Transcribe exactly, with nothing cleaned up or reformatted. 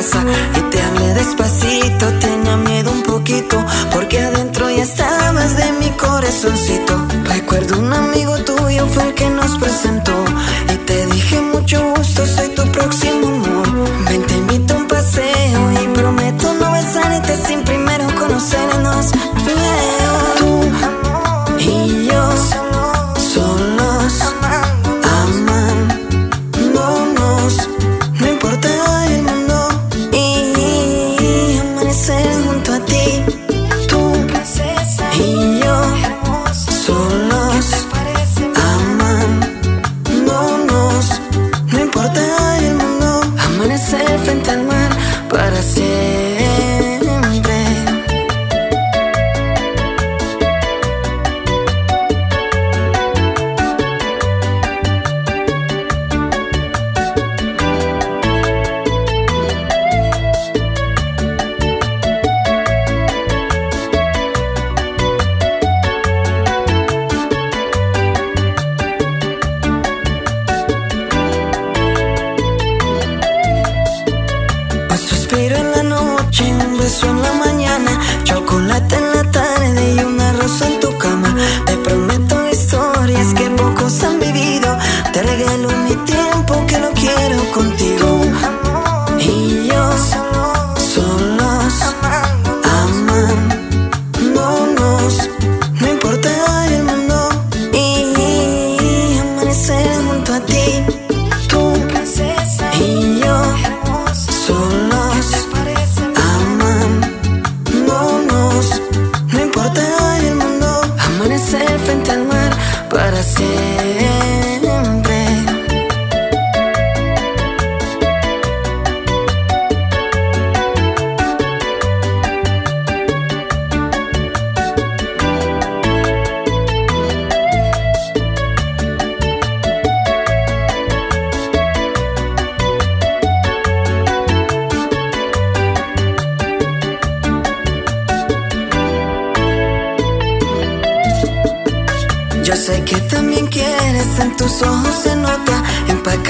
casa y te hablé despacito. Tenía miedo un poquito porque adentro ya estabas de mi corazoncito. Recuerdo un amigo tuyo fue el que nos presentó y te dije mucho gusto, soy tu próximo amor. Ven, te invito a un paseo y prometo no besarte sin primero conocernos. Veo tú y yo solos amándonos, no importa el mundo, y amanecer junto a ti. Tú y yo solos amándonos, no importa el mundo, amanecer frente al mar para siempre. Suspiro en la noche, un beso en la mañana, chocolate en la tarde y una rosa en tu cama. Te prometo historias que pocos han vivido, te regalo mi tiempo que lo quiero contigo. Y yo solos amándonos, no importa el mundo, y amanecer junto a ti. Tú y yo solos amándonos, no importa el mundo, amanecer frente al mar para siempre. Yo sé que también quieres, en tus ojos se nota. Empaqué